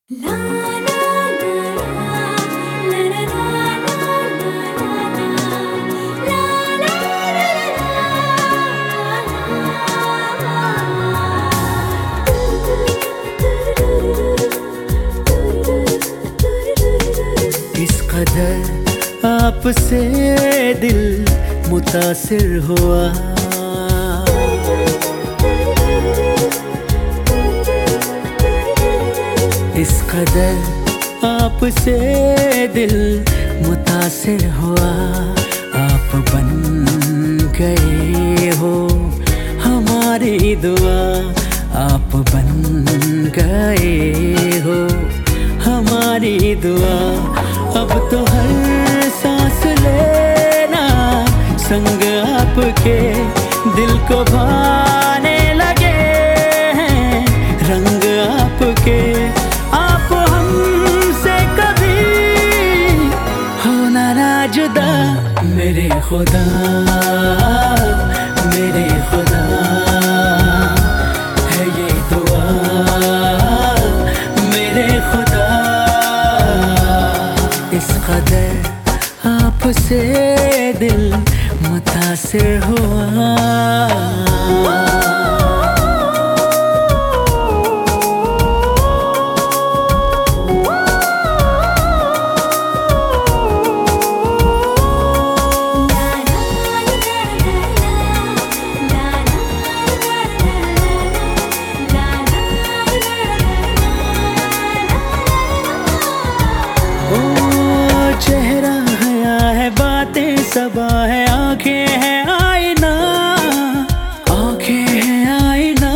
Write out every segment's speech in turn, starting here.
इस कदर आपसे दिल मुतासिर हुआ, इस कदर आपसे दिल मुतासिर हुआ। आप बन गए हो हमारी दुआ, आप बन गए हो हमारी दुआ। अब तो हर सांस लेना संग आपके दिल को भाने लगे हैं रंग आपके। आप हमसे कभी होना ना जुदा, मेरे खुदा मेरे खुदा है ये दुआ मेरे खुदा। इस कदर आपसे दिल मुतासिर हुआ। चेहरा हया है, बातें सबा है, आंखें हैं आईना, आंखें हैं आईना।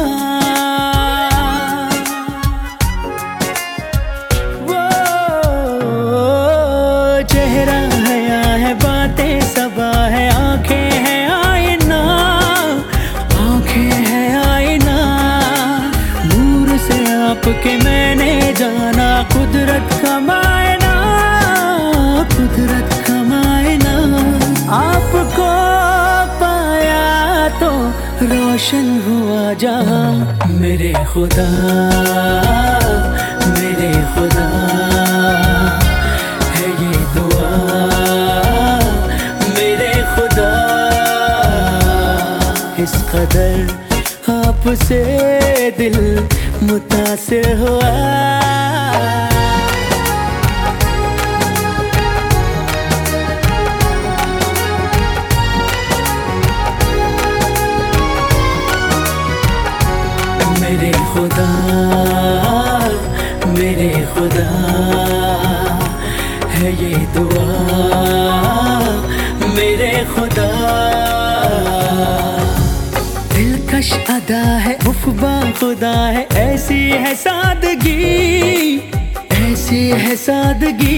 वो चेहरा हया है, बातें सबा है, आंखें हैं आईना, आंखें हैं आईना। दूर से आपके मैंने जाना कुदरत का मायना, कुदरत का मायना। आपको पाया तो रोशन हुआ जहां, मेरे खुदा मेरे खुदा है ये दुआ मेरे खुदा। इस कदर आपसे दिल मुतासिर हुआ। मेरे खुदा मेरे खुदा है ये दुआ मेरे खुदा। दिलकश अदा है उफ़बा खुदा है, ऐसी है सादगी ऐसी है सादगी।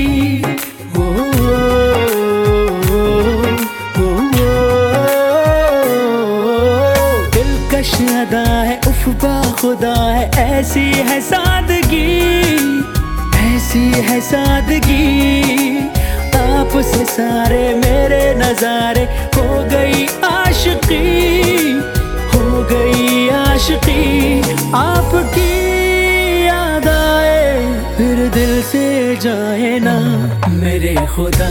दिलकश अदा है उफ़बा खुदा है, ऐसी है सादगी ऐसी है सादगी। आपसे सारे मेरे नजारे हो गई आशिकी हो गई आशिकी। आपकी याद आए फिर दिल से जाए ना, मेरे खुदा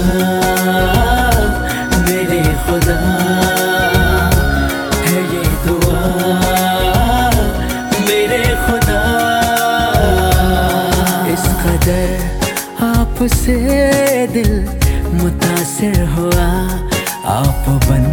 मेरे खुदा है ये दुआ मेरे खुदा। इस कदर आपसे दिल मुतासिर हुआ, आप बन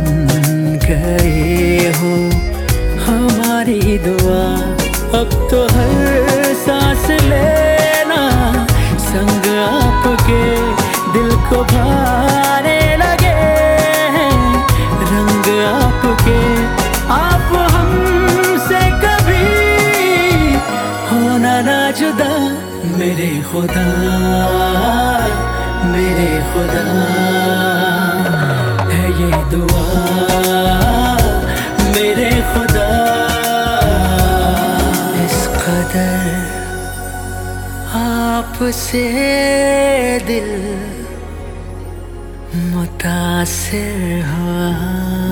गए हो हमारी दुआ। अब तो हर सांस लेना संग आपके दिल को भाने लगे हैं रंग आपके। आप हमसे कभी होना ना जुदा, मेरे खुदा मेरे खुदा है ये दुआ मेरे खुदा। इस कदर आपसे दिल मुतासिर हुआ।